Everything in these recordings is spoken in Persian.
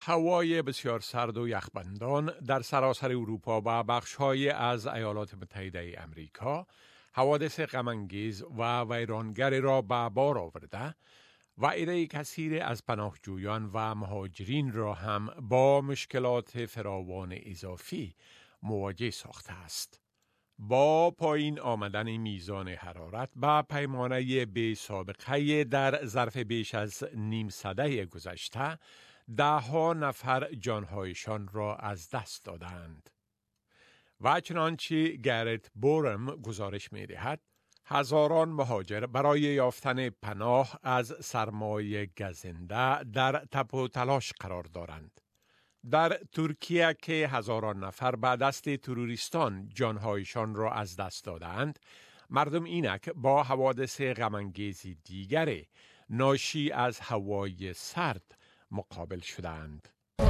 هوای بسیار سرد و یخبندان در سراسر اروپا و بخش‌های از ایالات متحده امریکا حوادث غم‌انگیز و ویرانگر را به بار آورده و عده کثیر از پناهجویان و مهاجرین را هم با مشکلات فراوان اضافی مواجه ساخته است. با پایین آمدن میزان حرارت به پیمانه بی سابقه در ظرف بیش از نیم سده گذشته، ده‌ها نفر جانهایشان را از دست دادند. و چنانچه گرت بورم گزارش می دهد، هزاران مهاجر برای یافتن پناه از سرمای گزنده در تپ و تلاش قرار دارند. در ترکیه که هزاران نفر به دست تروریستان جانهایشان را از دست دادند، مردم اینک با حوادث غم‌انگیز دیگری ناشی از هوای سرد مقابل شدند.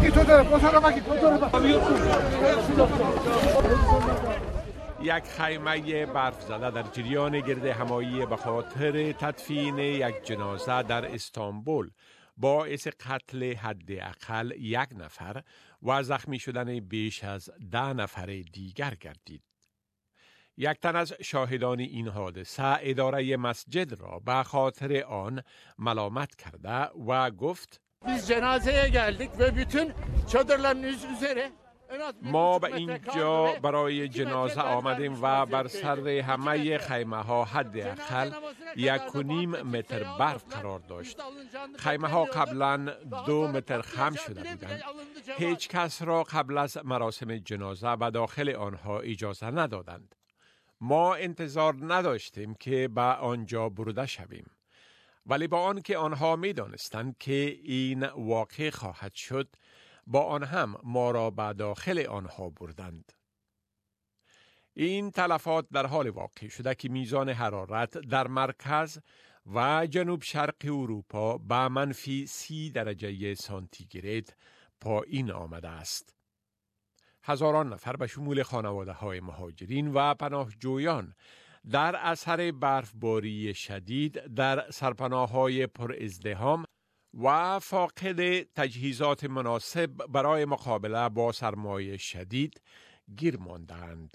یک خیمه برف زده در جریان گرد همایی به خاطر تدفین یک جنازه در استانبول باعث قتل حداقل یک نفر و زخمی شدن بیش از 10 نفر دیگر گردید. یک تن از شاهدان این حادثه اداره مسجد را به خاطر آن ملامت کرده و گفت: Biz cenazeye geldik ve bütün çadırların üzeri ما به اینجا برای جنازه آمدیم و بر سر همه خیمه ها حداقل 1.5 متر برف قرار داشت. خیمه ها قبلا 2 متر خم شده بودند. هیچ کس را قبل از مراسم جنازه به داخل آنها اجازه ندادند. ما انتظار نداشتیم که به آنجا برده شویم. ولی با آنکه آنها می دانستند که این واقع خواهد شد، با آن هم ما را به داخل آنها بردند. این تلفات در حال واقع شده که میزان حرارت در مرکز و جنوب شرق اروپا به -30 درجه سانتیگراد پایین آمده است. هزاران نفر به شمول خانواده های مهاجرین و پناهجویان در اثر برفباری شدید در سرپناه‌های پر ازدحام و فاقد تجهیزات مناسب برای مقابله با سرمای شدید گیر ماندند.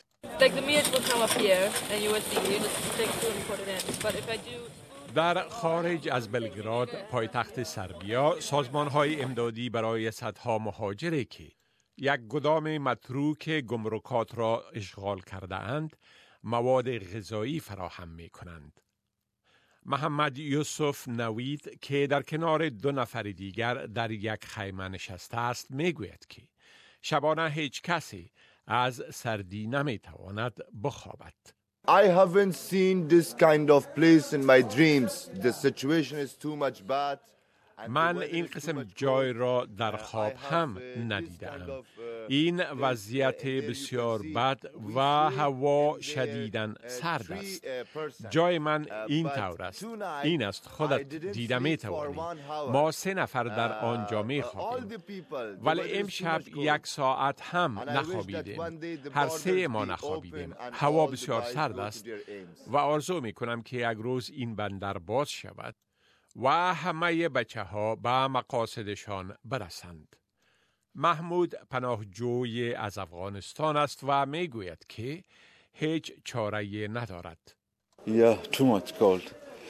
در خارج از بلگراد، پایتخت سربیا، سازمان‌های امدادی برای صدها مهاجری که یک گدام متروک گمرکات را اشغال کرده اند، مواد غذایی فراهم می کنند. محمد یوسف نوید که در کنار 2 نفر دیگر در یک خیمه نشسته است می گوید که شبانه هیچ کسی از سردی نمی تواند بخوابد. I haven't seen this kind of place in my dreams. The situation is too much bad. من این قسم جای را در خواب هم ندیدم. این وضعیت بسیار بد و هوا شدیداً سرد است. جای من این طور است. این است، خودت دیده می توانی. ما 3 نفر در آنجا می خوابیم. ولی امشب 1 ساعت هم نخوابیدیم. هر 3 ما نخوابیدیم. هوا بسیار سرد است و آرزو می کنم که یک روز این بندر باز شود و همه بچه ها به مقاصدشان برسند. محمود پناهجوی از افغانستان است و می گوید که هیچ چاره ندارد. Yeah, too much cold.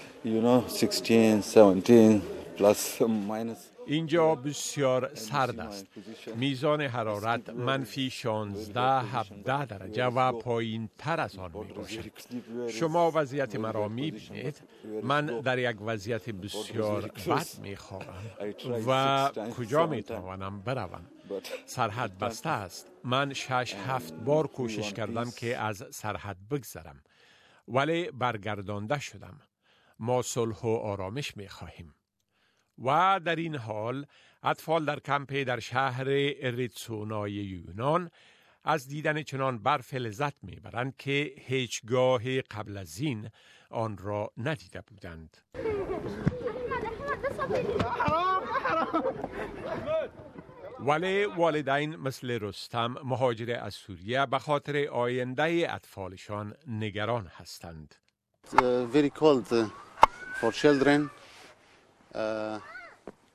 16, 17 plus minus. اینجا بسیار سرد است. میزان حرارت -16 17 درجه و پایین تر از آن می باشد. شما وضعیت مرا می بینید. من در یک وضعیت بسیار بد می خوابم و کجا می توانم بروم؟ سرحد بسته است. من 6-7 بار کوشش کردم که از سرحد بگذرم، ولی برگردانده شدم. ما صلح و آرامش می خواهیم. و در این حال اطفال در کمپ در شهر اریتسونای یونان از دیدن چنان برف لذت میبرند که هیچگاه قبل از این آن را ندیده بودند. ولی والدین مثل رستم مهاجر از سوریه به خاطر آینده اطفالشان نگران هستند. Very cold for children.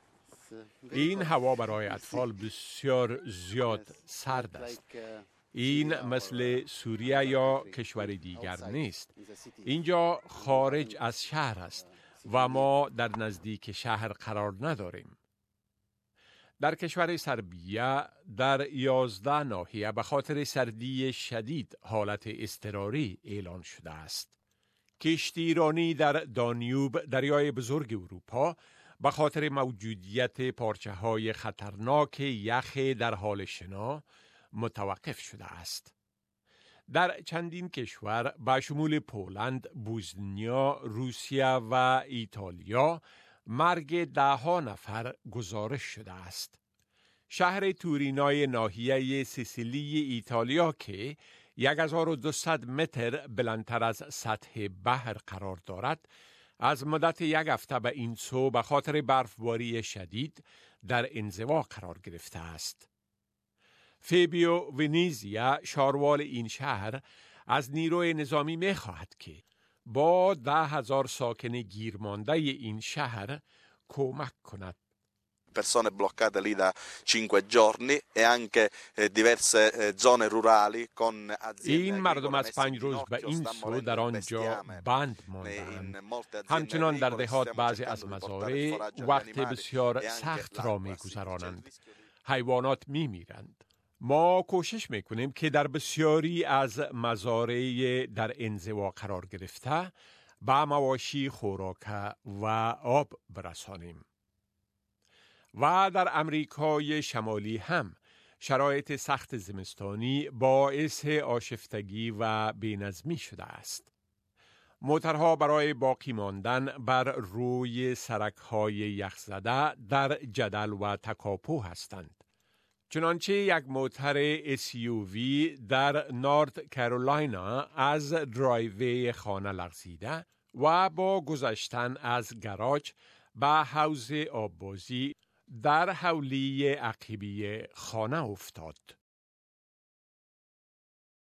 این هوا برای اطفال بسیار زیاد سرد است. این مثل سوریه یا کشور دیگر نیست. اینجا خارج از شهر است و ما در نزدیک شهر قرار نداریم. در کشور سربیه در 11 ناحیه به خاطر سردی شدید حالت اضطراری اعلان شده است. کشتیرانی در دانیوب، دریای بزرگ اروپا، به خاطر موجودیت پارچه‌های خطرناک یخ در حال شنا متوقف شده است. در چندین کشور به شمول پولند، بوسنیا، روسیه و ایتالیا مرگ 10 نفر گزارش شده است. شهر تورینای ناحیه سیسیلی ایتالیا که 1200 متر بلندتر از سطح بحر قرار دارد، از مدت 1 هفته به این سو به خاطر برفباری شدید در انزوا قرار گرفته است. فیبیو ونیزیا، شاروال این شهر، از نیروی نظامی می خواهد که با 10,000 ساکن گیرمانده این شهر کمک کند. Persone bloccate lì da 5 giorni e anche diverse zone rurali con aziende. این مردم از 5 روز به این سو در آنجا بند ماندند. همچنان در دهات بعضی از مزارع وقت بسیار سخت را می‌گذرانند. حیوانات می‌میرند. ما کوشش می‌کنیم که در بسیاری از مزارع در انزوا قرار گرفته به مواشی خوراک و آب برسانیم. و در امریکای شمالی هم شرایط سخت زمستانی باعث آشفتگی و بی‌نظمی شده است. موترها برای باقی ماندن بر روی سرک‌های یخزده در جدل و تکاپو هستند. چنانچه یک موتر SUV در نورت کارولاینا از درایوی خانه لغزیده و با گذشتن از گاراژ به حوض آببازی در حولی عقبی خانه افتاد.